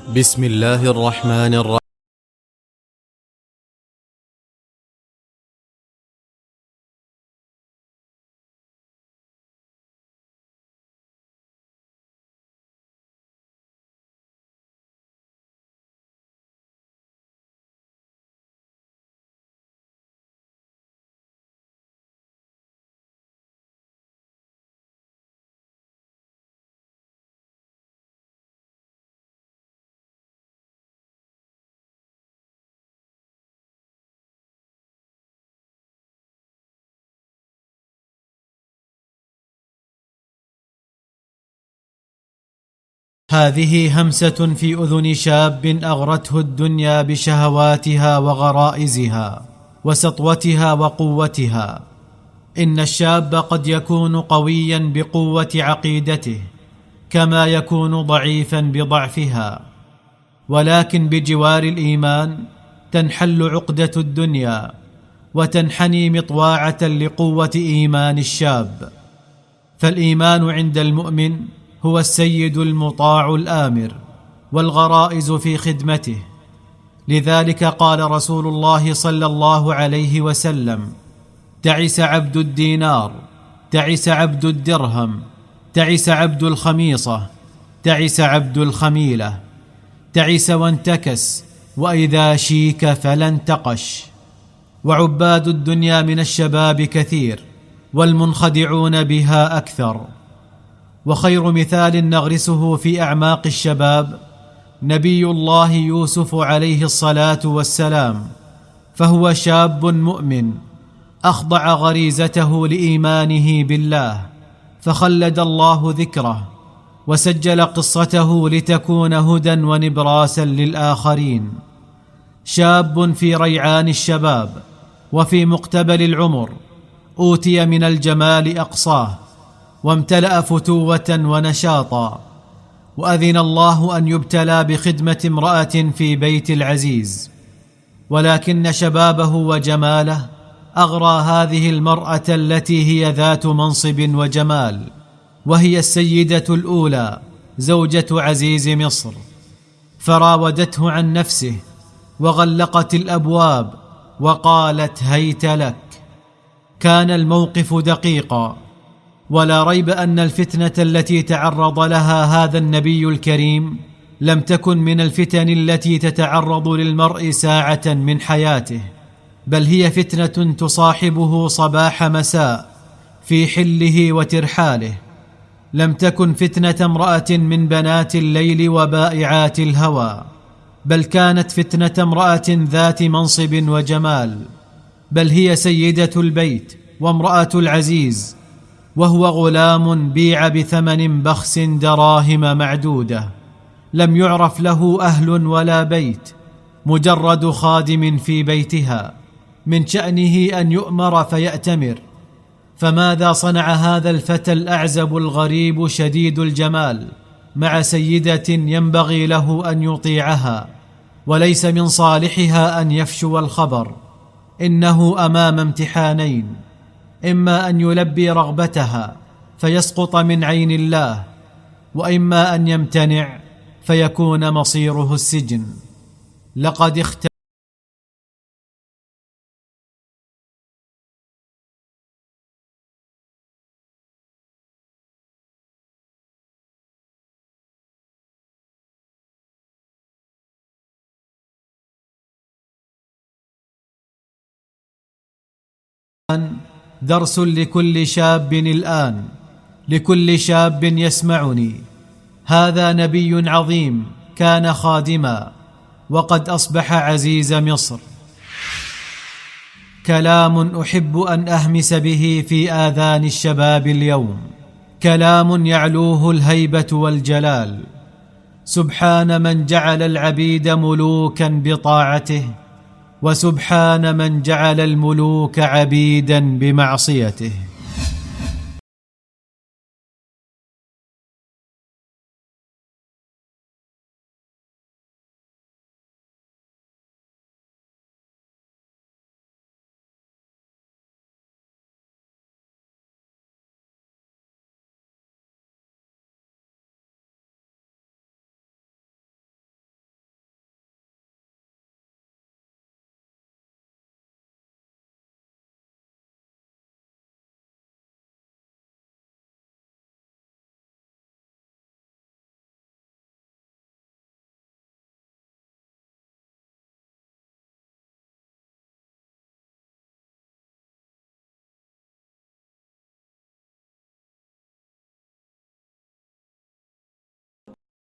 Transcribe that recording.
بسم الله الرحمن الرحيم. هذه همسة في أذن شاب أغرته الدنيا بشهواتها وغرائزها وسطوتها وقوتها. إن الشاب قد يكون قويا بقوة عقيدته كما يكون ضعيفا بضعفها، ولكن بجوار الإيمان تنحل عقدة الدنيا وتنحني مطواعة لقوة إيمان الشاب. فالإيمان عند المؤمن هو السيد المطاع الآمر، والغرائز في خدمته. لذلك قال رسول الله صلى الله عليه وسلم: تعس عبد الدينار، تعس عبد الدرهم، تعس عبد الخميصة، تعس عبد الخميلة، تعس وانتكس، وإذا شيك فلا انتقش. وعباد الدنيا من الشباب كثير، والمنخدعون بها أكثر. وخير مثال نغرسه في أعماق الشباب نبي الله يوسف عليه الصلاة والسلام، فهو شاب مؤمن أخضع غريزته لإيمانه بالله، فخلد الله ذكره وسجل قصته لتكون هدى ونبراسا للآخرين. شاب في ريعان الشباب وفي مقتبل العمر، أوتي من الجمال أقصاه، وامتلأ فتوة ونشاطا، وأذن الله أن يبتلى بخدمة امرأة في بيت العزيز، ولكن شبابه وجماله أغرى هذه المرأة التي هي ذات منصب وجمال، وهي السيدة الأولى زوجة عزيز مصر، فراودته عن نفسه وغلقت الأبواب وقالت: هيت لك. كان الموقف دقيقا، ولا ريب أن الفتنة التي تعرض لها هذا النبي الكريم لم تكن من الفتن التي تتعرض للمرء ساعة من حياته، بل هي فتنة تصاحبه صباح مساء في حله وترحاله. لم تكن فتنة امرأة من بنات الليل وبائعات الهوى، بل كانت فتنة امرأة ذات منصب وجمال، بل هي سيدة البيت وامرأة العزيز، وهو غلام بيع بثمن بخس دراهم معدودة، لم يعرف له أهل ولا بيت، مجرد خادم في بيتها، من شأنه أن يؤمر فيأتمر. فماذا صنع هذا الفتى الأعزب الغريب شديد الجمال مع سيدة ينبغي له أن يطيعها، وليس من صالحها أن يفشو الخبر؟ إنه أمام امتحانين: إما أن يلبي رغبتها فيسقط من عين الله، وإما أن يمتنع فيكون مصيره السجن. لقد اختار درس لكل شاب الآن، لكل شاب يسمعني. هذا نبي عظيم كان خادما، وقد أصبح عزيز مصر. كلام أحب أن أهمس به في آذان الشباب اليوم، كلام يعلوه الهيبة والجلال. سبحان من جعل العبيد ملوكا بطاعته، وسبحان من جعل الملوك عبيدا بمعصيته.